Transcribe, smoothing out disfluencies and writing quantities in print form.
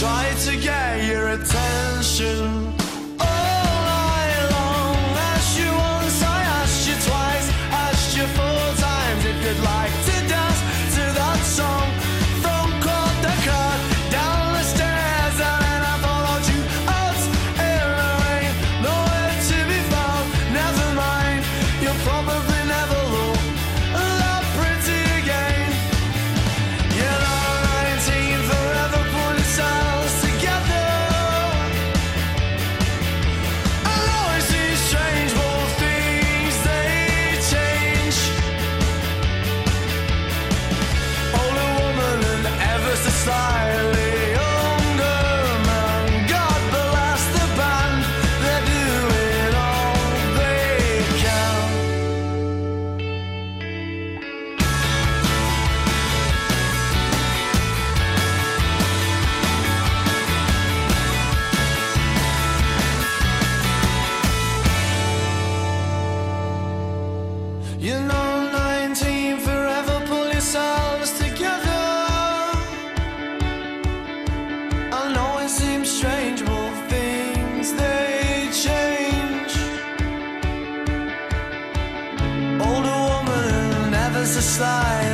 Try to get your attention all night long. Asked you once, I asked you twice, asked you 4 times if you'd like to dance to that song. From court to court, down the stairs, and then I followed you out in the rain. Nowhere to be found, never mind. You'll probably never look that pretty again. You're not 19, forever pulling yourselves together. I know it seems strange, but things they change. Older woman and ever so slightly younger man. God bless the band, they're doing all they can. You know, 19, forever pull yourselves together. I know it seems strange, but things they change. Older woman, ever so slight